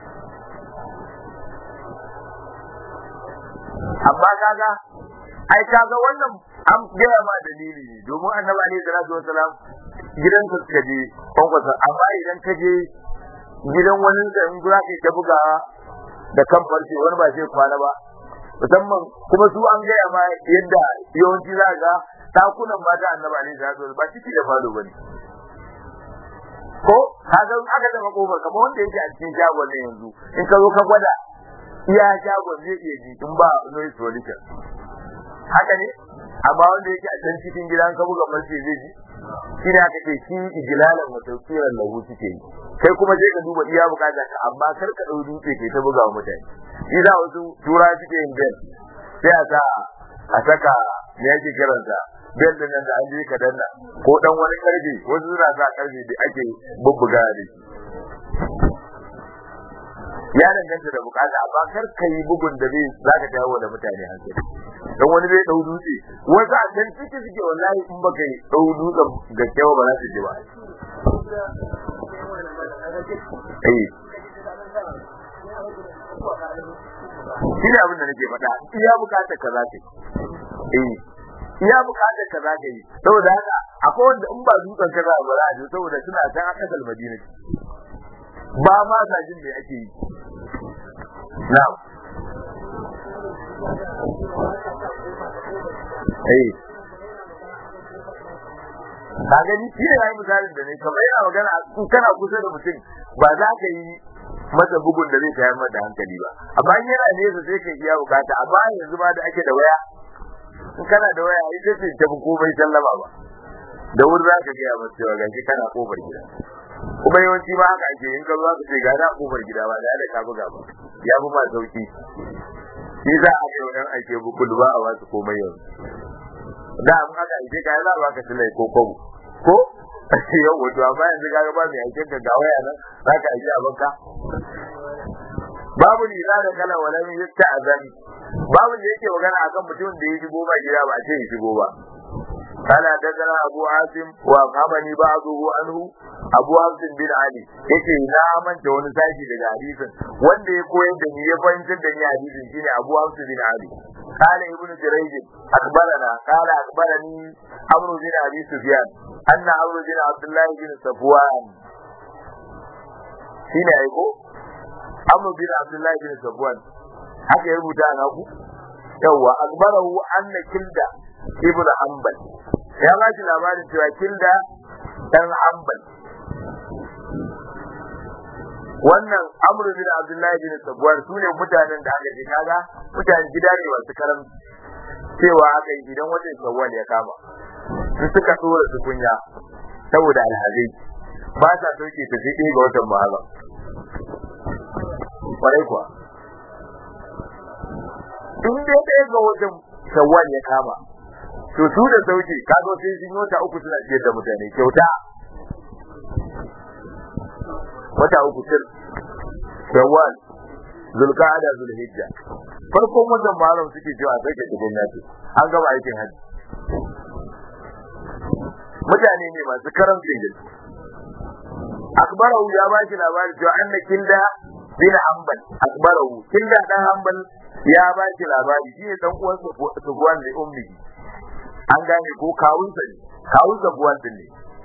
amma kaga ai kaga wannan an gaya ma dalili ne domin annabi alaihi salatu wasalam gidan ka je kwankwasa amma idan ka je gidan wani da in gura kai ta buga da kan farce wani ba sai kwana ba musamman kuma su an gaya ma yadda yawanci za ga dakunan mata annabi alaihi salatu wasalam ba ciki da fado bane ko kaga aka taba kofar kamar wanda yake a cikin shagon ne yanzu in ka zo ka gwada iya shagon zai iya ji in ba noise solution haka ne amma wanda yake a can cikin gidan ka buga mace zai ji shi ne aka ce shi ijlalan wa tawfiran lahu suke yi kai kuma sai ka duba iya bukata ka amma kar ka dau dutse kai ta buga wa mutane shi da wasu tura suke yin bel sai a saka me yake kiransa bel din nan da an je ka danna ko dan wani karfe wasu suna sa karfe da ake bubbuga da shi ya danganta da bukata amma kar ka yi bugun da zai zaka tawo da mutane hankali dan wani zai dau dutse wasu a can ciki suke wallahi in baka yi dau dutsen gaskiya ba za su ji ba shi ne abin da nake faɗa iya bukatar ka za ka yi iya bukatar ka za ka yi saboda haka akwai wanda in ba dutsen ka za a bara a ji saboda suna can a kasar madina ba ma sa jin me ake yi na'am ka gani shi ne yayi misalin da ne kamar yana magana in kana kusa da mutum ba za ka yi masa bugun da zai tayar masa hankali ba amma in yana nesa sai ka iya bukata amma yanzu ma da ake da waya in kana da waya ita ce ta komai sallama ba da wuri za ka gaya masa cewa gashi kana kofar gida kuma yawanci ba haka ake in ka zo ka ce ga da kofar gida ba da ka buga ba ya fi ma sauki shi za a yi wannan ake bukul ba a wasu komai yau da an haka ake ka za ba ka tilai ko kobo ko yau wato amma yanzu ga ba mai aikin ka ga waya nan za ka aje a banka babu ni da kala wala min yatta azami babu da yake magana akan mutum da ya shigo ba gida ba a ce ya shigo ba kana dagara Abu Asim wa qabani ba'dahu anhu Abu Asim bin Ali yace na manta wani sashi daga hadisin wanda ya koyar da ni ya fahimtar da ni hadisin shine Abu Asim bin Ali قال ابن جريج أخبرنا قال أخبرني عمرو بن أبي سفيان أن عمرو بن عبد الله بن صفوان هنا يقول عمرو بن عبد الله بن صفوان haka ya rubuta a naku yawa akbarahu anna kilda ibnu hanbal ya ba shi labarin cewa kilda dan hanbal wannan amru bin abdullahi bin sabwan sune mutanen da aka ji kaga mutanen gida ne masu karam cewa aka yi idan watan shawwal ya kama su suka tsora su kunya saboda alhazai ba sa soke ta sai ga watan muharram kwarai kuwa in dai ɗaya ga watan shawwal ya kama to su da sauki kaga sai sun yi wata uku suna ciyar da mutane kyauta wata uku sir shawwal zulqa'ada zulhijja farkon watan muharram suke cewa sai ke gwamnati an gaba aikin haji mutane ne masu karamcin gaske akbarahu ya ba shi labari cewa anna kilda bin hanbal akbarahu kilda dan hanbal ya ba shi labari shi ne dan uwan Sufwan da ummi an gane ko kawunsa ne kawun Sufwan din ne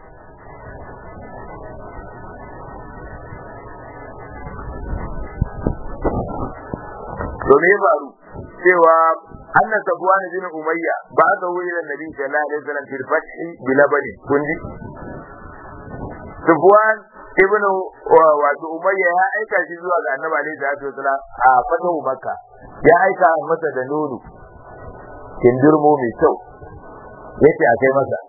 to me faru cewa anna Sufwan bin Umayya ba da wurin Nabi sallallahu alaihi wasallam fil fathi bilabani kunji Sufwan ibn wato Umayya ya aika shi zuwa ga Annabi alaihi salatu wasallam a fatahu Makka ya aika masa da nono kindirmo mai kyau yace a kai masa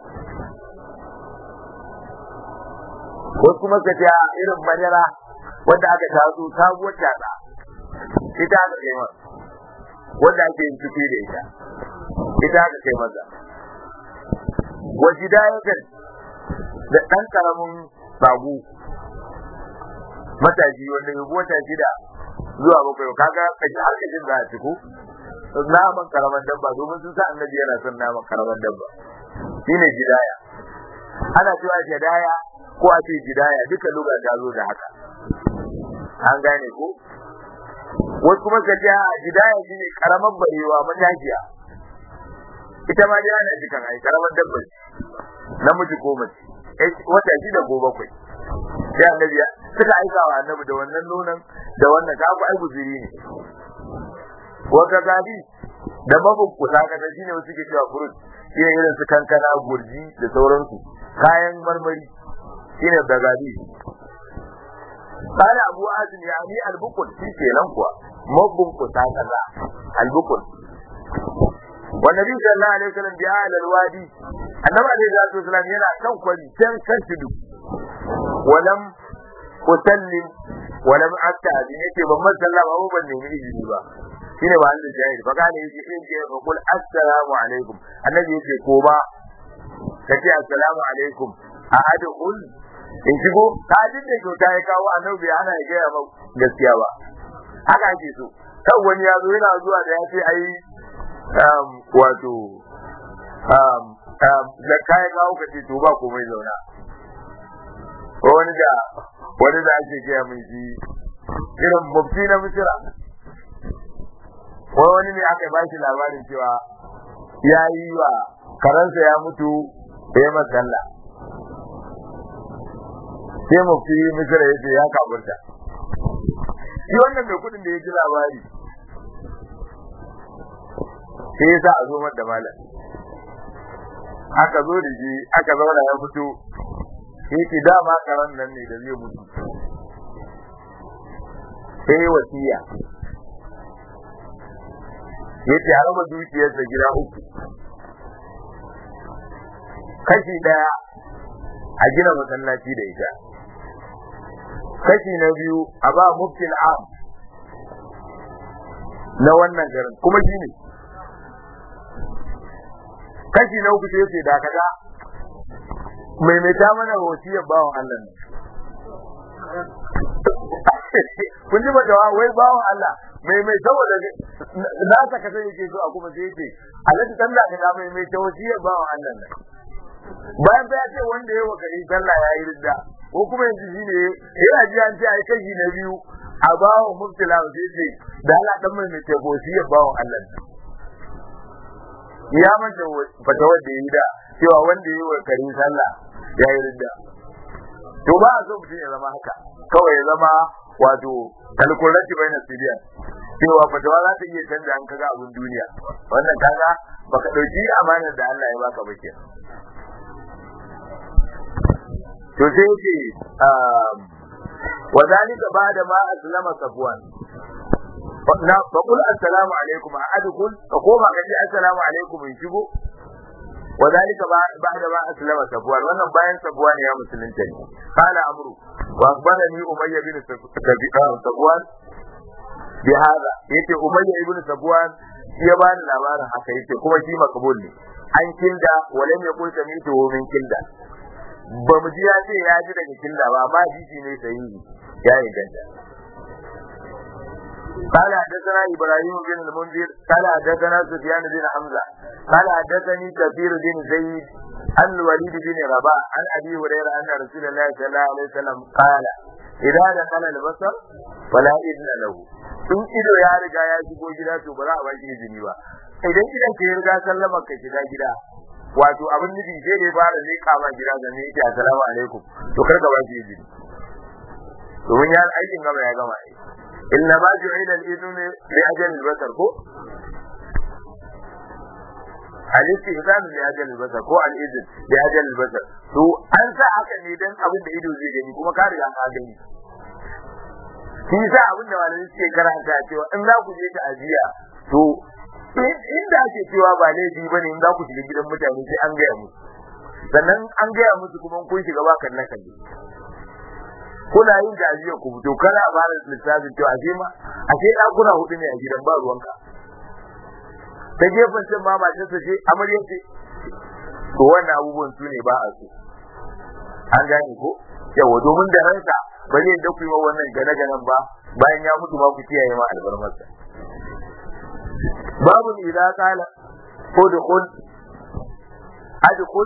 wasu kuma ka ce irin madara wanda aka tatsu sabuwar tatsa ita aka kai masa wanda ake yin tuki da ita aka kai masa wajidayatar da ɗan karamin sagu mataji wanda ya wata shida zuwa bakwai kaga kaji har kajin za a ciko naman karaman dabba domin sun sa annabi yana son naman karaman dabba shine jidaya ana cewa jidaya ko a ce jidaya duka lugha ta zo da haka an gane ko wasu kuma ka ji a hidaya shine karamar barewa matakiya ita ma dai ana jikan ai karamar dabba namiji ko mace wata shida ko bakwai sai annabi suka aika wa annabi da wannan nonon da wannan ka ku ai guzuri ne wata gabi da mabun kusa kaga shine wasu ke cewa fruit shine irin su kankana gurji da sauransu kayan marmari shine da gabi قال أبو آدم يعني البقل في كلام قوى مبن قتال البقل والنبي صلى الله عليه وسلم جاء على الوادي النبي عليه الصلاة والسلام ينا كم قولي كنشد ولم أسلم ولم أستأذن يتي بما سلم أبو بن نمي جنبا هنا بعد الجاهل فقال يجي يقول السلام عليكم النبي يجي كوبا كتي السلام عليكم أحدكم in shigo kajin da kyauta ya kawo annabi ana ya gaya ba gaskiya ba haka ake so kan wani ya zo yana zuwa da ya ce ai wato da kai kawo ka ce to ba komai zauna wani da ake gaya min shi irin mufti na misira wani ne aka ba shi labarin cewa ya yi wa karansa ya mutu ya masalla sai mafi misira ya ce ya kaburta shi wannan mai kudin da ya ji labari sai ya sa a zo da malam aka zo da shi aka zauna ya fito sai ce dama karan nan ne da zai mutu sai wasiya ya ce har ba dukiyarsa gida uku kashi daya a gina masallaci da ita kashi na biyu a ba muftil am na wannan garin kuma shi ne kashi na uku sai da kaga maimaita mana wasiyar bawan Allah ne kun ji mata wai bawan Allah mai saboda za ta kasa yake so a kuma sai yake alaji sallah ka maimaita wasiyar bawan Allah ne bayan ta ce wanda ya wakari sallah ya yi ridda ko kuma yanzu shi ne ya ji an ce ai kashi na biyu a bawo mubtala sai ce da Allah dan mai ce gosi ya bawo Allah ya manta fata wanda yi da cewa wanda ya wakari sallah ya yi ridda to ba so mutum ya zama haka kawai ya zama wato kalkulati bayna sibiyan cewa fatawa za ta iya canza an kaga abun duniya wannan kaga baka dauki amanar da Allah ya baka ba kenan to sai yake wadalika ba'da ma aslama safwan na faqul assalamu alaikum ahadukum ka koma ka ce assalamu alaikum in shigo wadalika ba'da ma aslama safwan wannan bayan safwan ya musulunta ne qala amru wa akhbarani umayya bin safwan bi hada yace umayya ibn safwan ya bani labarin haka yace kuma shi makbul ne an kinda walam yakul sami'tu min kinda ba mu ji ya ce ya ji daga kinda ba amma hadisi ne sahihi ya inganta قال حدثنا ابراهيم بن المنذر قال حدثنا سفيان بن حمزه قال حدثني كثير بن زيد عن الوليد بن رباح عن ابي هريره ان رسول الله صلى الله عليه وسلم قال اذا دخل البصر فلا اذن له in ido ya riga ya shigo gida to ba za a ba shi izini ba idan idan ka riga sallama ka shiga gida wato abin nufi sai dai fara zai kama gida da ne ya assalamu alaikum to kar ka ba shi izini domin ya aikin gaba ya gama ai illa ma ju'ila al-idhn li ajal al-basar ko al-istihzan li ajal al-basar ko al-idhn li ajal al-basar to an sa haka ne dan abin da ido zai gani kuma ka riga ka gani shi sa abin da malamai suke karanta cewa in za ku je ta ajiya to inda ake cewa ba laifi bane in za ku shiga gidan mutane sai an gaya musu sannan an gaya musu kuma kun shiga ba kan kalle kuna yin da ajiya ku to kana ba da lissafi to aje ma ashe dakuna hudu ne a gidan ba ruwanka ta gefen can ma mace ta ce amarya ce to wannan abubuwan su ne ba a so an gane ko yawa domin da ranka ba zai da ku yi wannan gane-ganen ba bayan ya mutu ma ku kiyaye ma albarmarsa babu idan kala udkhul adkhul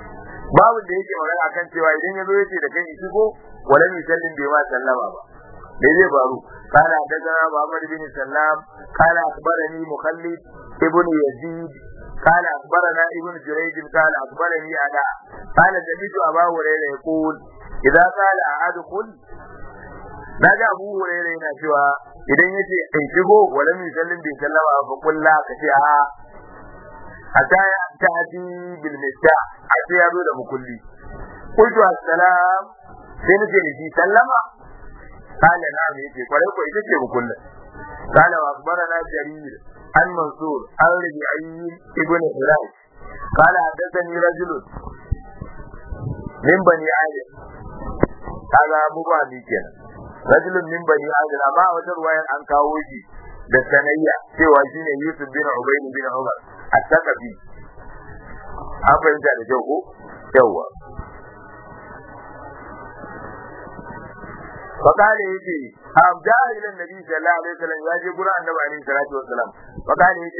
babu da yake magana akan cewa idan yazo yace da kai shigo wala ni sallin bai ma sallama ba me zai faru kana daga Muhammad bin Sallam kana akhbarani Mukhallid ibn Yazid kana akhbarana ibn Jurayj kana akhbarani Ada kana jami'u Abu Hurairah yaqul idza qala ahadukun daga Abu Hurairah yana cewa idan yace in shigo wala mi sallim bi sallama fa kullu kace a hatta ta hadi bil mista a sai yazo da mukulli qultu assalam sai nace ni sallama kana na me yake kwarai ko ita ce mukullin kana wa akbarana jarir an mansur an rabi'i ibn hilal kana hadathani rajulun min bani adil kaga muba bi kenan rajulun min bani adil amma wata ruwayar an kawo shi da sanayya cewa shine Yusuf bin Ubayd bin Umar at-Taqafi an fahimta da kyau ko yawa فقال يجي هم جاء الى النبي صلى الله عليه وسلم يجي قران النبي عليه الصلاه والسلام فقال يجي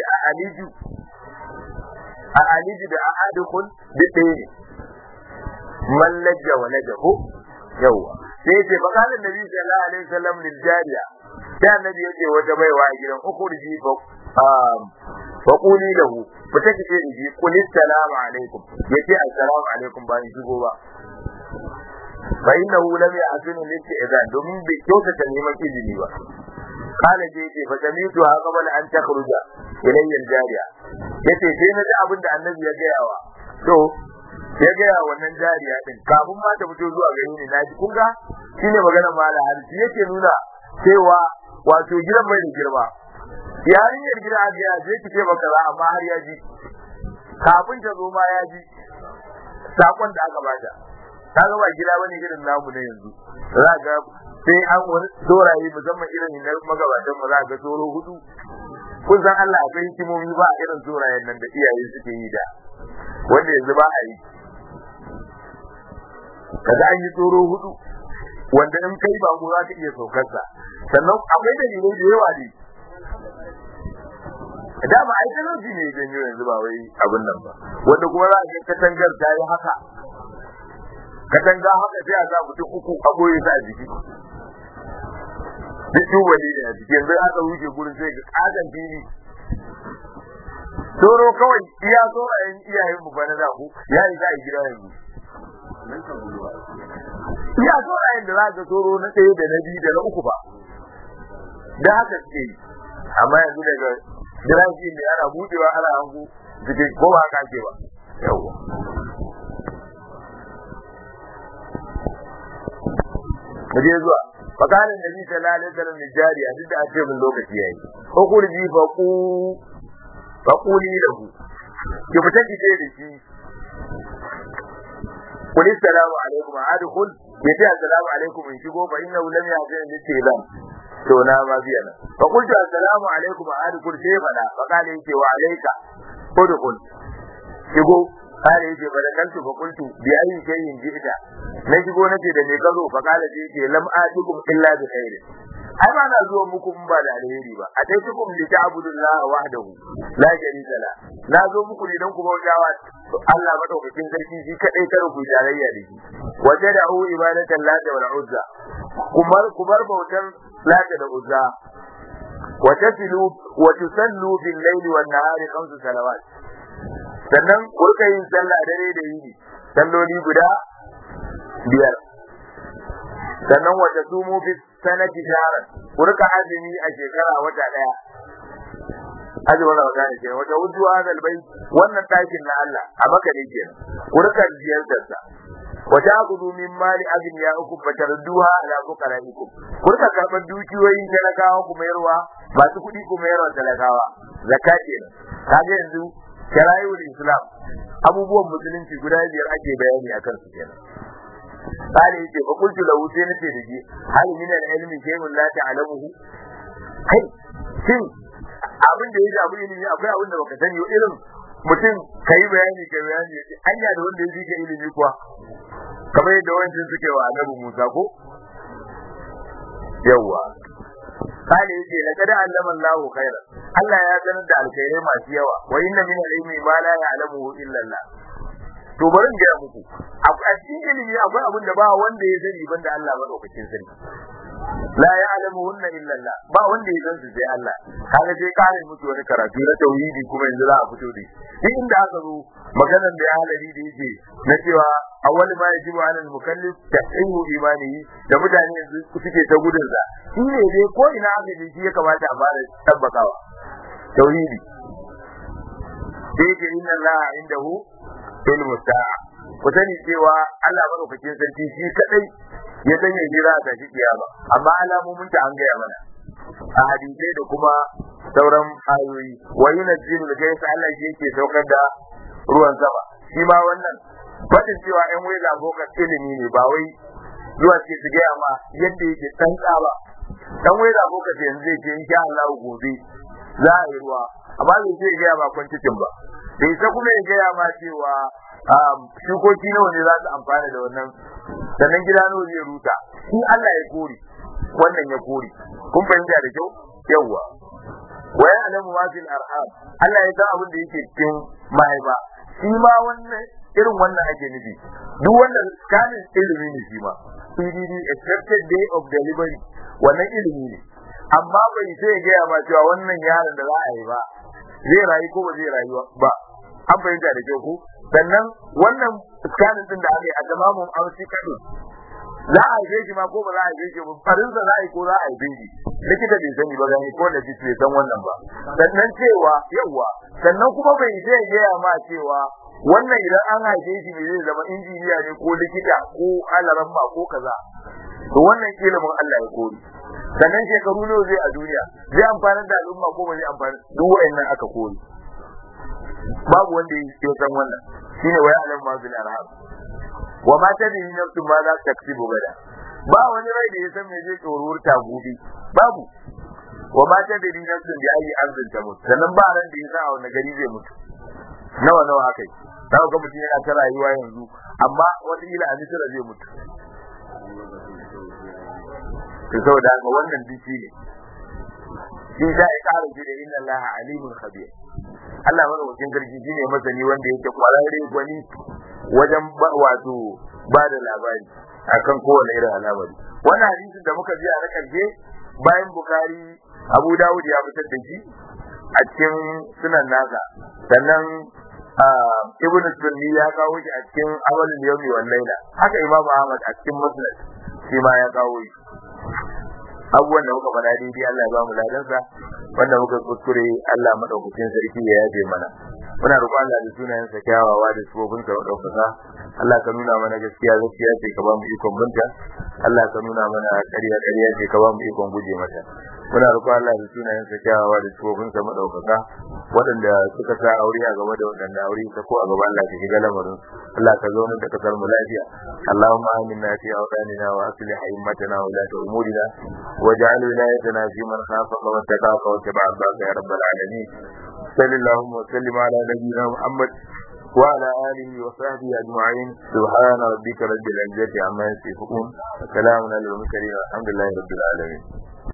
أعالج بأحدكم بالدين من لج ولجه يوا سيتي فقال النبي صلى الله عليه وسلم للجارية كان النبي يجي وجبي واجرا أخرجي فقولي له فتكتي يجي قل السلام عليكم يجي السلام عليكم باني شبوبا فإنه لم يحسن الاستئذان دومين بكيوسة نيمة إذني با قال جيتي فسميتها قبل أن تخرج إلي الجارية yace sai na ji abin da annabi ya gaya wa to ya gaya wannan jariya din kafin ma ta fito zuwa gare ni naji kun ga shine magana mala hadisi yake nuna cewa wato gidan bai da girma yarinyar gida a gaya zai kike baka za amma har ya ji kafin ta zo ma ya ji sakon da aka bata kaga ba gida bane gidan namu ne yanzu za ga sai an wani dorayi musamman irin na magabatan mu za ga tsoro hudu kun san Allah akwai hikimomi ba irin dorayen nan da iyaye suke yi da wanda yanzu ba a yi kaga an yi tsoro hudu wanda in kai ba ku za ka iya saukar sa sannan akwai dalilai da yawa ne dama ai talauci ne janyo yanzu ba wai abin nan ba wanda kuma za a ga katangar ta yi haka katanga haka sai a sa mutum uku a goye sa a jiki duk wani ne a jiki yanzu aka wuce gurin sai ga kagan fili tsoro kawai iya tsorayen iyayen mu bana da ku ya yi za a gida yanzu iya tsorayen da za ka tsoro na ɗaya da na biyu da na uku ba da haka suke yi amma yanzu daga jiragen ne ana buɗewa ana hangu jikin ko ba haka ake ba yawwa kaje zuwa fakarin nabi sallallahu alaihi wasallam jariya duk da ake mun lokaci yayi ko kurji faquli lahu ki fita ki ce da shi qul assalamu alaikum adkhul yace assalamu alaikum in shigo fa innahu lam ya'zin li tilam to na ma biya na fa qultu assalamu alaikum adkhul sai fada fakale yake wa alayka udkhul shigo kare yake barakantu fa qultu bi ayi shay'in ji'ta na shigo nace da me kazo fa kala ce yake lam atikum illa bi khairin ai ba na zuwa muku in ba da alheri ba a dai tukum li ta'budullah wahdahu la sharika la na zo muku ne dan ku bautawa Allah madaukakin sarki shi kadai kar ku tarayya da shi wajada'u ibadatan lati wal uzza kumar bautar lati da uzza wa tasilu wa tusallu bil layli wan nahari khamsu salawat sannan kurka yin sallah dare da yini salloli guda 5 sannan wata sumu fi sanati shahran kurka azumi a shekara wata daya azumi wata ne kenan wata wudu hadal bai wannan dakin na Allah a maka ne kenan kurka ziyartar sa wata gudu min mali agniyakum fatarduha ala fuqaraikum kurka karban dukiyoyin talakawa kuma yarwa masu kudi kuma yarwa talakawa zakat kenan kaje yanzu shara'iul islam abubuwan musulunci guda 5 ake bayani akan su kenan kale yake fa kullu lahu sai nace da ji hal min al-ilmi shay'un la ta'lamuhu kai shin abin da yake abu ne akwai abin da baka sani irin mutum kai bayani anya da wanda yake ga ilimi kuwa kamar yadda wancan suke wa annabi Musa ko yawa kale yake laqad allama Allahu khairan Allah ya sanar da alkhairai masu yawa wa inna min al-ilmi ma la ya'lamuhu illa Allah to bari in ga muku a cikin ilimi akwai abin da ba wanda ya sani banda Allah madaukakin sarki la ya'lamuhunna illa Allah ba wanda ya san su sai Allah kaga sai kare musu wani karatu na tauhidi kuma yanzu za a fito da shi inda aka zo maganar da ya halari da yake na cewa awwal ma yajibu 'ala al-mukallif ta'ihu imanihi da mutane yanzu suke ta gudun sa shi ne dai ko ina aka je shi ya kamata a fara tabbakawa tauhidi dai ke inna Allah indahu ilmu sa'a ku sani cewa Allah madaukakin sarki shi kadai ya sanya jira ta shi kiyama amma alamomin ta an gaya mana a hadisai da kuma sauran ayoyi wa yunzilu al-ghaytha Allah shi yake saukar da ruwan sama shi ma wannan fadin cewa ɗan wai labokan ilimi ne ba wai zuwa ce su gaya ma yadda yake tsantsa ba dan wai labokan yanzu zai ce insha Allah gobe za a yi ruwa amma bai ce gaya ma kwantikin ba da isa kuma ya gaya ma cewa shukoki nawa ne za su amfana da wannan sannan gida nawa zai ruta shi Allah ya kore wannan ya kore kun fahimta da kyau yawwa wa ya'lamu ma fil arham Allah ya san abin da yake cikin mahaifa shi ma wannan irin wannan ake nufi duk wannan kanin ilimi ne shi ma PDD expected day of delivery wannan ilimi ne amma bai sai ya gaya ma cewa wannan yaron da za a yi ba zai rayu ko ba zai rayu ba an fahimta da kyau ko sannan wannan scanning din da aka yi a tamamun amsi kado za a haife shi ma ko ba za a haife shi ba farinsa za a yi ko za a haife shi likita bai sani ba gani ko da shi bai san wannan ba sannan cewa yawa sannan kuma bai zai gaya ma cewa wannan idan an haife shi ne zai zama injiniya ne ko likita ko alaramma ko kaza to wannan ilimin Allah ya kori sannan shekaru ne zai a duniya zai amfana da al'umma ko ba zai amfana duk wa'annan aka kori babu wanda ya san wannan shine waya alam ma bil arham wa ma tadri nafsu ma za ta kasibu gada ba wani rai da ya san me zai tsorurta gobe babu wa ma tadri nafsu bi ayi arzin ta mutu sannan ba ran da ya san a wani gari zai mutu nawa akai za ga mutum yana ta rayuwa yanzu amma wata ila a misira zai mutu to saboda haka wannan biki ne shi da ya ƙara shi da inna Allah alimul khabir Allah madaukakin sarki shine masani wanda yake kwararre gwani wajen wato ba da labari akan kowane irin al'amari wannan hadisin da muka ji a na karshe bayan Bukhari Abu Dawud ya fitar da shi a cikin sunan nasa sannan Ibn Sunni ya kawo shi a cikin Amalul Yawmi wal Layla haka Imam Ahmad a cikin Musnad shi ma ya kawo shi abubuwan da muka faɗa daidai Allah ya ba mu ladansa wanda muka kuskure Allah madaukakin sarki ya yaje mana muna roƙon Allah da sunayen sa kyawawa da sifofin sa madaukaka Allah ka nuna mana gaskiya ce ka ba mu ikon binta Allah ka nuna mana ƙarya ce ka ba mu ikon guje mata muna roƙon Allah da sunayen sa kyawawa da sifofin sa madaukaka waɗanda suka sa aure a gaba da waɗanda aure ta ko a gaba Allah ka shiga lamarin Allah ka zo da kasar mu lafiya Allahumma aminna fi awdanina wa aslih a'immatana wa la umurina waj'al wilayatana fi man khafaka wa taqaka wa taba'a ya rabbal alamin sallallahu wa sallim ala nabiyyina Muhammad wa ala alihi wa sahbihi ajma'in subhana rabbika rabbil izzati amma yasifun salamun alal mursalin walhamdulillahi rabbil alamin